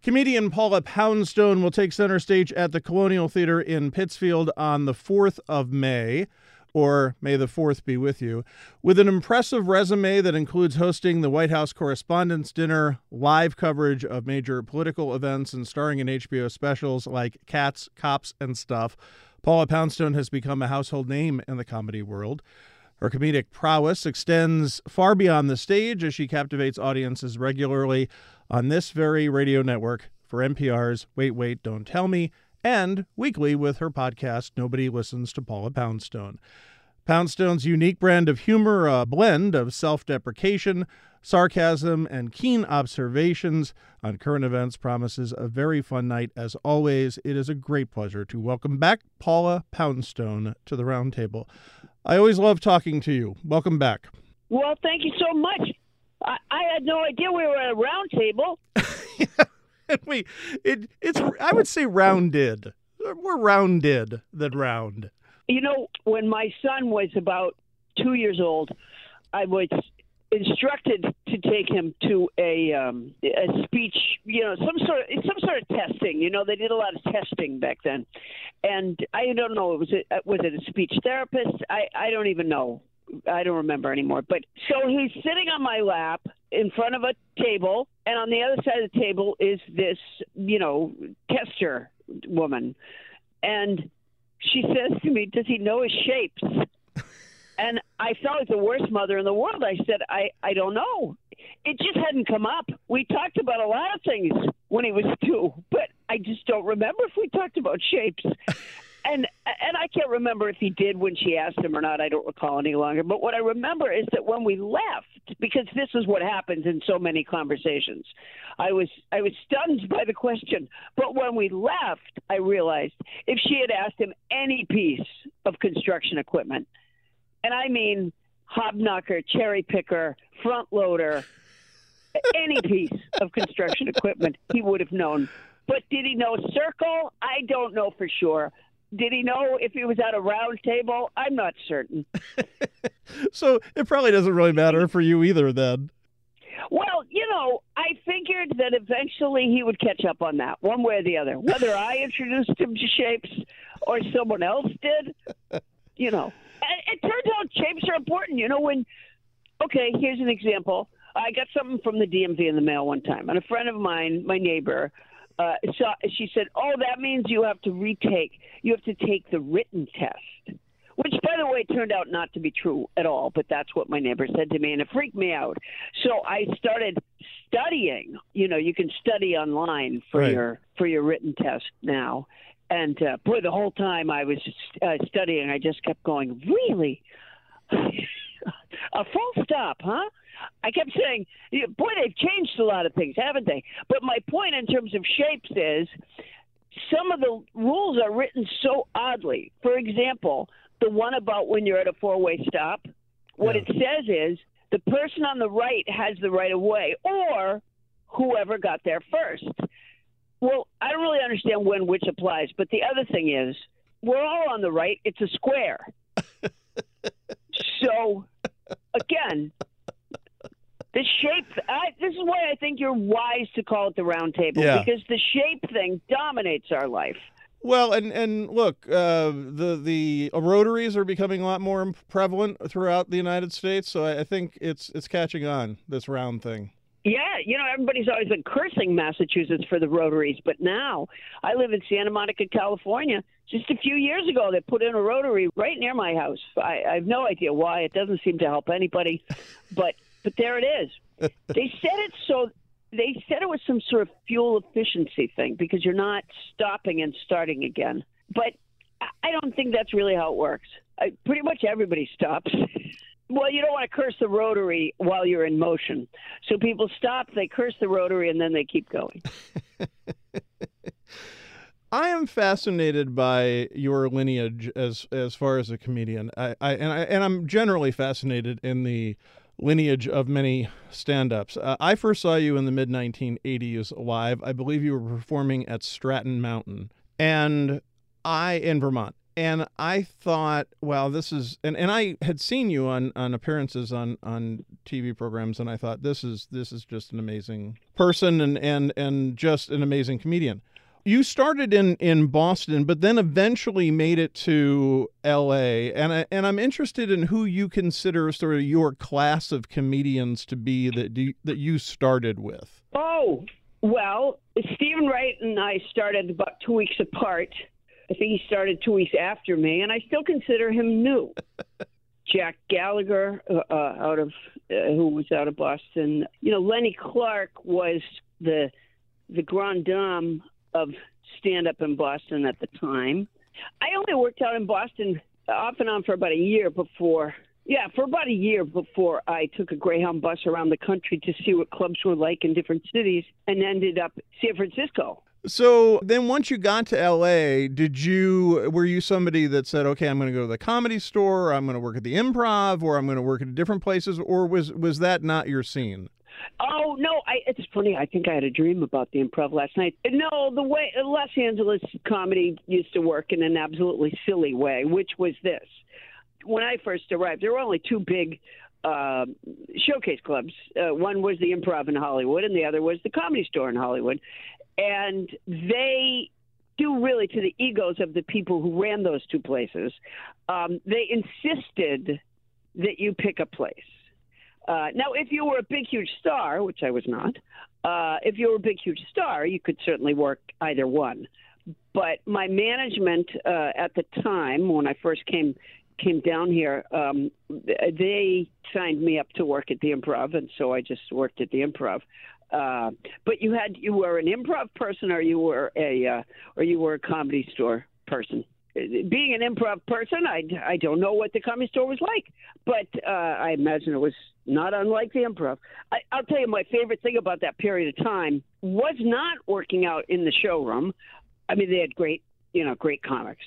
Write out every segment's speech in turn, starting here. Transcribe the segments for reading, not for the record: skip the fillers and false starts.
Comedian Paula Poundstone will take center stage at the Colonial Theater in Pittsfield on the 4th of May, or may the 4th be with you, with an impressive resume that includes hosting the White House Correspondents' Dinner, live coverage of major political events, and starring in HBO specials like Cats, Cops, and Stuff. Paula Poundstone has become a household name in the comedy world. Her comedic prowess extends far beyond the stage as she captivates audiences regularly on this very radio network for NPR's Wait, Wait, Don't Tell Me, and weekly with her podcast, Nobody Listens to Paula Poundstone. Poundstone's unique brand of humor, a blend of self-deprecation, sarcasm, and keen observations on current events, promises a very fun night. As always, it is a great pleasure to welcome back Paula Poundstone to the Roundtable. I always love talking to you. Welcome back. Well, thank you so much. I had no idea we were at a round table. It's I would say rounded. We're rounded than round. You know, when my son was about 2 years old, I was instructed to take him to a speech, some sort of testing. You know, they did a lot of testing back then, and I don't know. Was it a speech therapist? I don't even know. I don't remember anymore. But so he's sitting on my lap in front of a table, and on the other side of the table is this, tester woman, and she says to me, "Does he know his shapes?" And I felt like the worst mother in the world. I said, I don't know. It just hadn't come up. We talked about a lot of things when he was 2, but I just don't remember if we talked about shapes. And I can't remember if he did when she asked him or not. I don't recall any longer. But what I remember is that when we left, because this is what happens in so many conversations, I was stunned by the question. But when we left, I realized if she had asked him any piece of construction equipment, and I mean hobknocker, cherry picker, front loader, any piece of construction equipment, he would have known. But did he know circle? I don't know for sure. Did he know if he was at a round table? I'm not certain. So it probably doesn't really matter for you either then. Well, I figured that eventually he would catch up on that one way or the other. Whether I introduced him to shapes or someone else did, It turns out shapes are important. Here's an example. I got something from the DMV in the mail one time, and a friend of mine, my neighbor, she said, "Oh, that means you have to take the written test," which, by the way, turned out not to be true at all. But that's what my neighbor said to me, and it freaked me out. So I started studying. You can study online for your written test now. And boy, the whole time I was studying, I just kept going, really? A full stop, huh? I kept saying, boy, they've changed a lot of things, haven't they? But my point in terms of shapes is some of the rules are written so oddly. For example, the one about when you're at a four-way stop, what it says is the person on the right has the right of way, or whoever got there first. Well, I don't really understand when which applies, but the other thing is we're all on the right. It's a square. So, again, the shape, this is why I think you're wise to call it the round table, because the shape thing dominates our life. Well, and look, the rotaries are becoming a lot more prevalent throughout the United States, so I think it's catching on, this round thing. Yeah, everybody's always been cursing Massachusetts for the rotaries, but now I live in Santa Monica, California. Just a few years ago, they put in a rotary right near my house. I have no idea why. It doesn't seem to help anybody, but there it is. They said it was some sort of fuel efficiency thing because you're not stopping and starting again. But I don't think that's really how it works. Pretty much everybody stops. Well, you don't want to curse the rotary while you're in motion. So people stop, they curse the rotary, and then they keep going. I am fascinated by your lineage as far as a comedian. I'm generally fascinated in the lineage of many stand-ups. I first saw you in the mid-1980s live. I believe you were performing at Stratton Mountain in Vermont. And I thought, well, this is, and I had seen you on appearances on TV programs, and I thought this is just an amazing person and just an amazing comedian. You started in Boston, but then eventually made it to L.A. And I'm interested in who you consider sort of your class of comedians to be that you started with. Oh, well, Stephen Wright and I started about 2 weeks apart. I think he started 2 weeks after me, and I still consider him new. Jack Gallagher, who was out of Boston. Lenny Clark was the grande dame of stand-up in Boston at the time. I only worked out in Boston off and on for about a year before I took a Greyhound bus around the country to see what clubs were like in different cities and ended up San Francisco. So then once you got to L.A., were you somebody that said, okay, I'm going to go to the Comedy Store, or I'm going to work at the Improv, or I'm going to work at different places, or was that not your scene? Oh, no, it's funny. I think I had a dream about the Improv last night. No, the way Los Angeles comedy used to work in an absolutely silly way, which was this. When I first arrived, there were only two big showcase clubs. One was the Improv in Hollywood, and the other was the Comedy Store in Hollywood. And they, due really to the egos of the people who ran those two places, they insisted that you pick a place. Now, if you were a big, huge star, which I was not, if you were a big, huge star, you could certainly work either one. But my management at the time, when I first came down here, they signed me up to work at the Improv, and so I just worked at the Improv. But you were an Improv person, or you were a Comedy Store person. Being an Improv person, I don't know what the Comedy Store was like, but I imagine it was not unlike the Improv. I'll tell you, my favorite thing about that period of time was not working out in the showroom. I mean, they had great comics.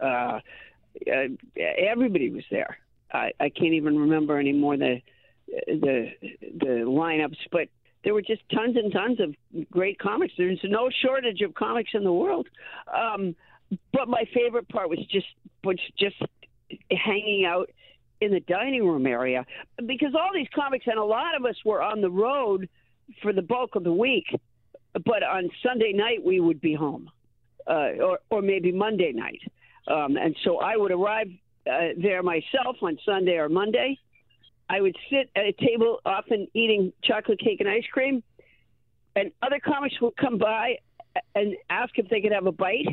Everybody was there. I can't even remember anymore the lineups, but there were just tons and tons of great comics. There's no shortage of comics in the world. But my favorite part was just hanging out in the dining room area, because all these comics, and a lot of us were on the road for the bulk of the week, but on Sunday night we would be home, or maybe Monday night. And so I would arrive there myself on Sunday or Monday. I would sit at a table, often eating chocolate cake and ice cream, and other comics would come by and ask if they could have a bite.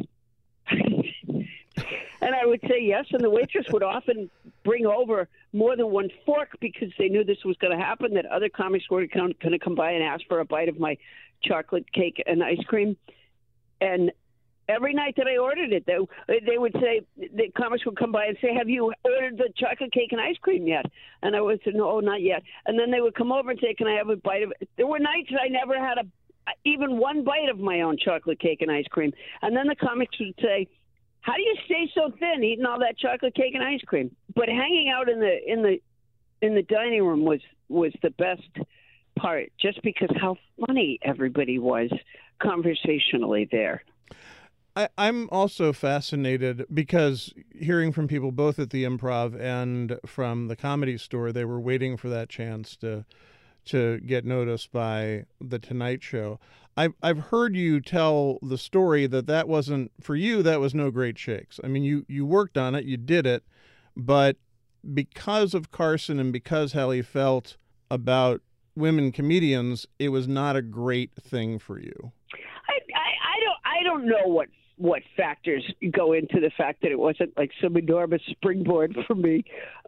And I would say yes, and the waitress would often bring over more than one fork because they knew this was going to happen, that other comics were going to come by and ask for a bite of my chocolate cake and ice cream. And every night that I ordered it, they would say, the comics would come by and say, have you ordered the chocolate cake and ice cream yet? And I would say, no, not yet. And then they would come over and say, can I have a bite of it? There were nights I never had even one bite of my own chocolate cake and ice cream. And then the comics would say, how do you stay so thin eating all that chocolate cake and ice cream? But hanging out in the dining room was the best part, just because how funny everybody was conversationally there. I'm also fascinated because hearing from people both at the Improv and from the Comedy Store, they were waiting for that chance to get noticed by The Tonight Show. I've heard you tell the story that wasn't, for you, that was no great shakes. I mean, you worked on it, you did it, but because of Carson and because how he felt about women comedians, it was not a great thing for you. I don't know what factors go into the fact that it wasn't like some enormous springboard for me.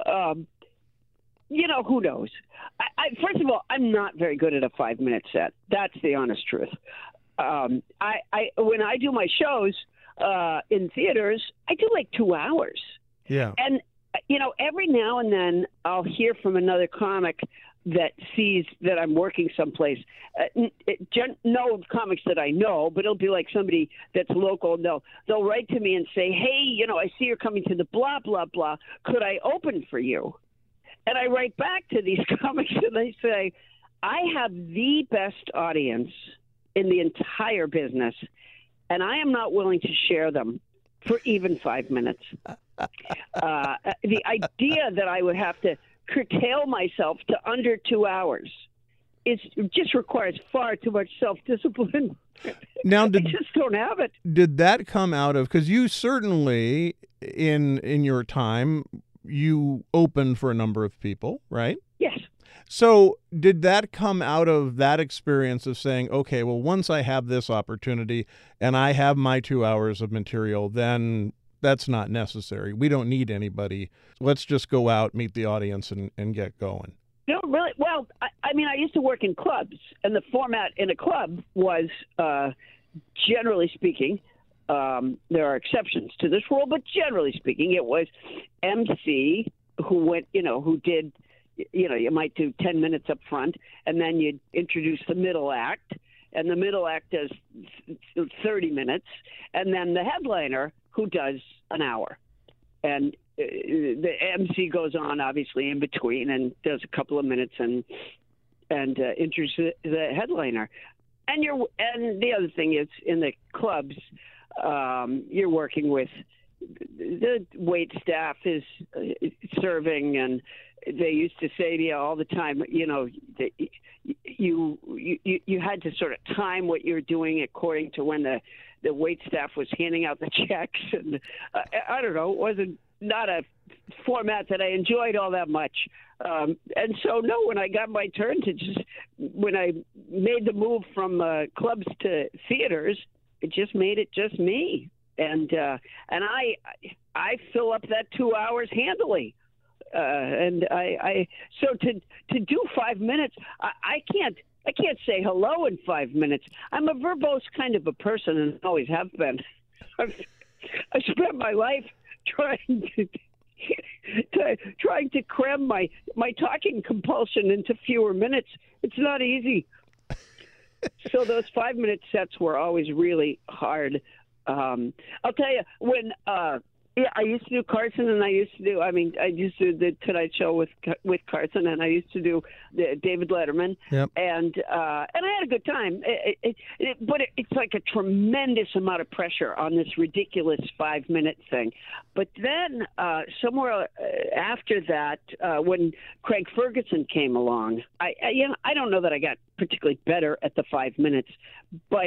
Who knows? First of all, I'm not very good at a 5-minute set. That's the honest truth. When I do my shows in theaters, I do like 2 hours. Yeah. And, every now and then I'll hear from another comic that sees that I'm working someplace. No comics that I know, but it'll be like somebody that's local. They'll write to me and say, hey, I see you're coming to the blah, blah, blah. Could I open for you? And I write back to these comics and they say, I have the best audience in the entire business, and I am not willing to share them for even 5 minutes. The idea that I would have to curtail myself to under 2 hours just requires far too much self-discipline. Now, I just don't have it. Did that come out of, because you certainly in your time you opened for a number of people, right? Yes. So did that come out of that experience of saying, okay, well, once I have this opportunity and I have my 2 hours of material, then that's not necessary. We don't need anybody. Let's just go out, meet the audience, and get going. No, really. Well, I mean, I used to work in clubs, and the format in a club was, generally speaking, there are exceptions to this rule, but generally speaking, it was MC who did, you might do 10 minutes up front, and then you'd introduce the middle act, and the middle act does 30 minutes, and then the headliner who does an hour. And the MC goes on, obviously, in between and does a couple of minutes and introduces the headliner. And the other thing is, in the clubs, you're working with the wait staff is serving, and they used to say to you all the time, that you had to sort of time what you were doing according to when the wait staff was handing out the checks, and I don't know, it wasn't not a format that I enjoyed all that much. And so, no, when I got my turn when I made the move from clubs to theaters, it just made it just me. And I fill up that 2 hours handily. And so to do 5 minutes, I can't say hello in 5 minutes. I'm a verbose kind of a person and always have been. I spent my life trying to cram my talking compulsion into fewer minutes. It's not easy. So those 5 minute sets were always really hard. I'll tell you, when I used to do Carson, and I used to do the Tonight Show with Carson, and I used to do David Letterman. Yep. And I had a good time. But it's like a tremendous amount of pressure on this ridiculous 5 minute thing. But then somewhere after that, when Craig Ferguson came along, I don't know that I got particularly better at the 5 minutes, but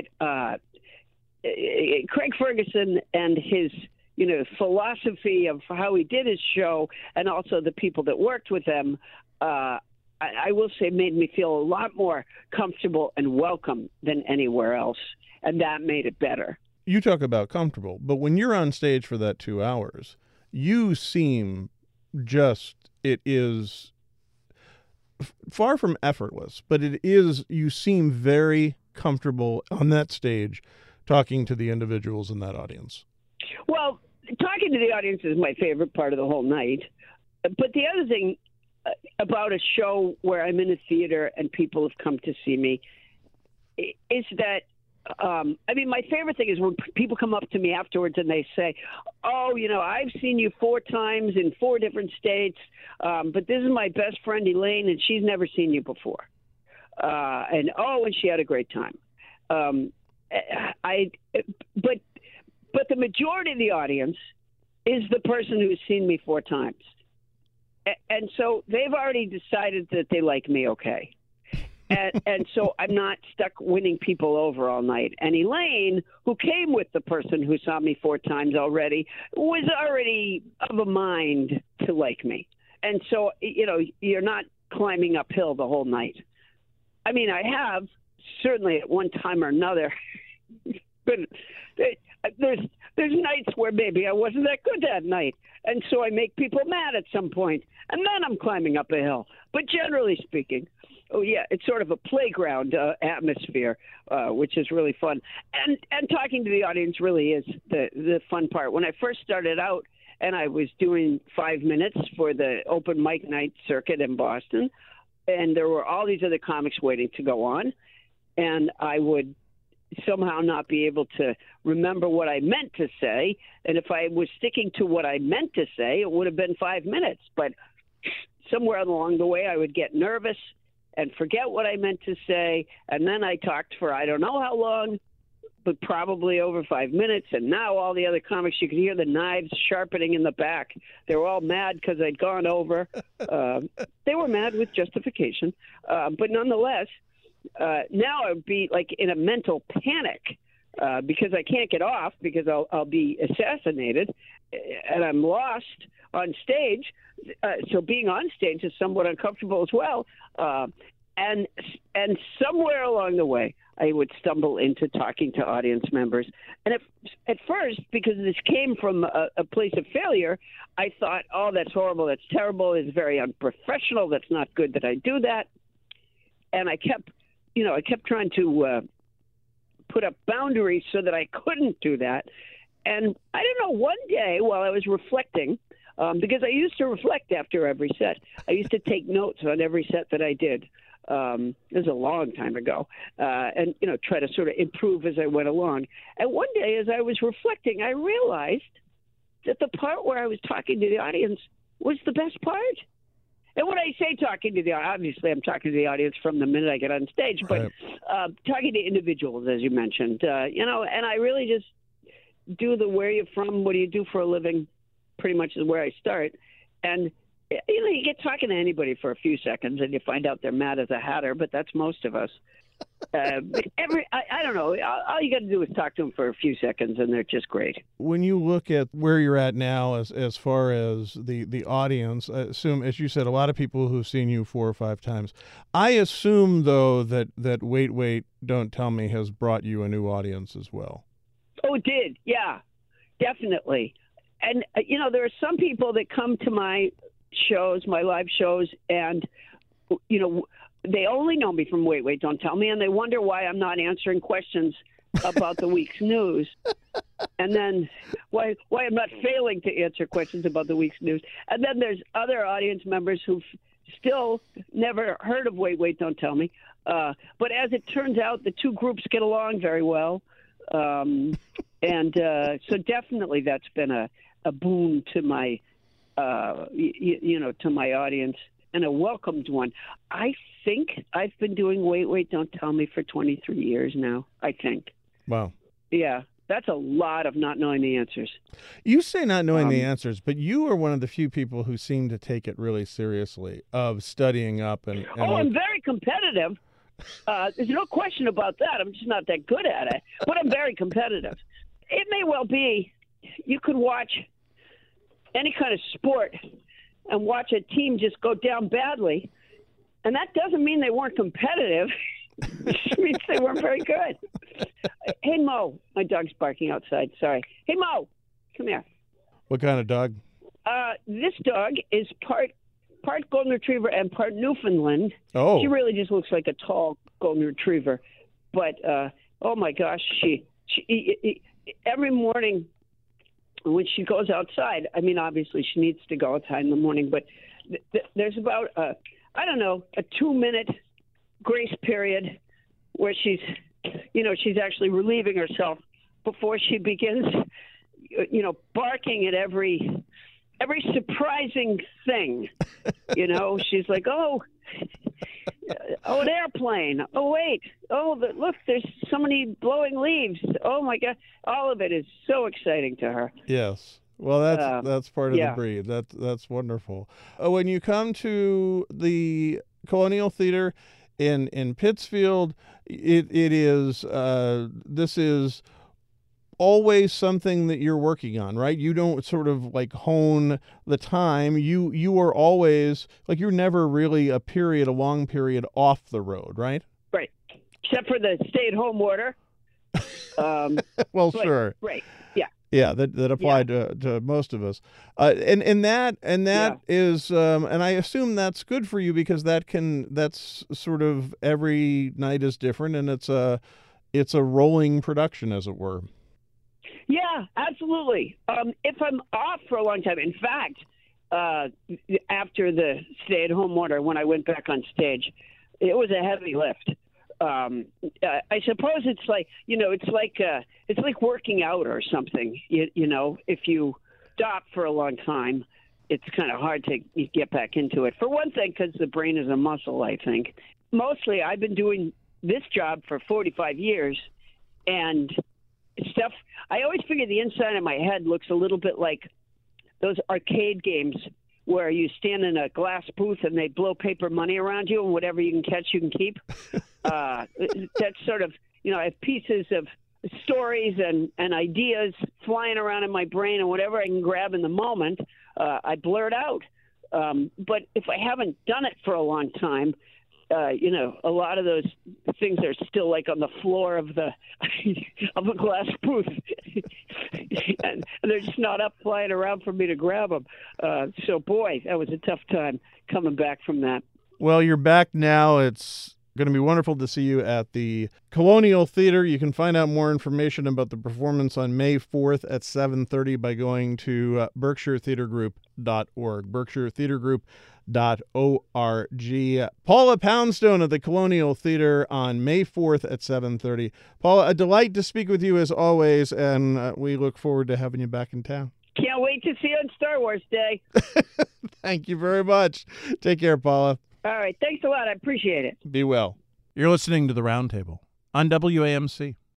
Craig Ferguson and his philosophy of how he did his show, and also the people that worked with him, I will say made me feel a lot more comfortable and welcome than anywhere else. And that made it better. You talk about comfortable, but when you're on stage for that 2 hours, you seem it is far from effortless, but you seem very comfortable on that stage talking to the individuals in that audience. Well, talking to the audience is my favorite part of the whole night. But the other thing about a show where I'm in a theater and people have come to see me is that, my favorite thing is when people come up to me afterwards and they say, oh, I've seen you 4 times in 4 different states, but this is my best friend Elaine, and she's never seen you before. And she had a great time. But the majority of the audience is the person who's seen me 4 times. And so they've already decided that they like me okay. And so I'm not stuck winning people over all night. And Elaine, who came with the person who saw me 4 times already, was already of a mind to like me. And so, you're not climbing uphill the whole night. I mean, I have certainly at one time or another, but there's nights where maybe I wasn't that good that night, and so I make people mad at some point, and then I'm climbing up a hill. But generally speaking, it's sort of a playground atmosphere, which is really fun. And talking to the audience really is the fun part. When I first started out, and I was doing 5 minutes for the open mic night circuit in Boston, and there were all these other comics waiting to go on, and I would somehow not be able to remember what I meant to say. And if I was sticking to what I meant to say, it would have been 5 minutes. But somewhere along the way, I would get nervous and forget what I meant to say. And then I talked for I don't know how long. but probably over 5 minutes. And now all the other comics, you could hear the knives sharpening in the back. They were all mad because I'd gone over. They were mad with justification. But nonetheless, now I would be like in a mental panic because I can't get off because I'll be assassinated and I'm lost on stage. So being on stage is somewhat uncomfortable as well. And somewhere along the way, I would stumble into talking to audience members. And at first, because this came from a place of failure, I thought, oh, that's horrible, that's terrible, it's very unprofessional, that's not good that I do that. And I kept trying to put up boundaries so that I couldn't do that. And I don't know, one day while I was reflecting, because I used to reflect after every set, I used to take notes on every set that I did. It was a long time ago, and try to sort of improve as I went along. And one day, as I was reflecting, I realized that the part where I was talking to the audience was the best part. And when I say talking to the audience, obviously I'm talking to the audience from the minute I get on stage, but talking to individuals, as you mentioned, and I really just do the where you're from, what do you do for a living, pretty much is where I start. And you get talking to anybody for a few seconds and you find out they're mad as a hatter, but that's most of us. I don't know. All you got to do is talk to them for a few seconds and they're just great. When you look at where you're at now as far as the audience, I assume, as you said, a lot of people who've seen you 4 or 5 times. I assume, though, that Wait, Wait, Don't Tell Me has brought you a new audience as well. Oh, it did. Yeah, definitely. And, there are some people that come to my shows, my live shows, and they only know me from Wait, Wait, Don't Tell Me, and they wonder why I'm not answering questions about the week's news, and then why I'm not failing to answer questions about the week's news. And then there's other audience members who've still never heard of Wait, Wait, Don't Tell Me, but as it turns out, the two groups get along very well, and so definitely that's been a boon to my to my audience, and a welcomed one. I think I've been doing Wait, Wait, Don't Tell Me for 23 years now, I think. Wow. Yeah, that's a lot of not knowing the answers. You say not knowing the answers, but you are one of the few people who seem to take it really seriously, of studying up. And I'm very competitive. There's no question about that. I'm just not that good at it, but I'm very competitive. It may well be you could watch any kind of sport and watch a team just go down badly, and that doesn't mean they weren't competitive. It just means they weren't very good. Hey, Mo. My dog's barking outside. Sorry. Hey, Mo. Come here. What kind of dog? This dog is part golden retriever and part Newfoundland. Oh. She really just looks like a tall golden retriever. But, oh, my gosh, she every morning when she goes outside, I mean, obviously she needs to go outside in the morning, but there's about, a 2-minute grace period where she's actually relieving herself before she begins, barking at every surprising thing. She's like, oh, an airplane. Oh, wait. Oh, look, there's somebody blowing leaves. Oh, my God. All of it is so exciting to her. Yes. Well, that's part of the breed. That's wonderful. When you come to the Colonial Theater in Pittsfield, it is this is always something that you're working on, right? You don't sort of like hone the time. You are always like, you're never really a long period off the road, right? Right. Except for the stay-at-home order. Well, sure. Right. Yeah. Yeah, that applied to most of us, and that is, and I assume that's good for you because that's sort of every night is different, and it's a rolling production, as it were. Yeah, absolutely. If I'm off for a long time, in fact, after the stay-at-home order, when I went back on stage, it was a heavy lift. I suppose it's like, it's like working out or something. If you stop for a long time, it's kind of hard to get back into it. For one thing, because the brain is a muscle, I think. Mostly, I've been doing this job for 45 years, and stuff. I always figure the inside of my head looks a little bit like those arcade games where you stand in a glass booth and they blow paper money around you, and whatever you can catch, you can keep. That's sort of, I have pieces of stories and ideas flying around in my brain, and whatever I can grab in the moment, I blurt out. But if I haven't done it for a long time, a lot of those things are still like on the floor of the of a glass booth, and they're just not up flying around for me to grab them. So, boy, that was a tough time coming back from that. Well, you're back now. It's going to be wonderful to see you at the Colonial Theater. You can find out more information about the performance on May 4th at 7:30 by going to BerkshireTheaterGroup.org. BerkshireTheaterGroup.org. Paula Poundstone at the Colonial Theater on May 4th at 7:30. Paula, a delight to speak with you as always, and we look forward to having you back in town. Can't wait to see you on Star Wars Day. Thank you very much. Take care, Paula. All right. Thanks a lot. I appreciate it. Be well. You're listening to The Roundtable on WAMC.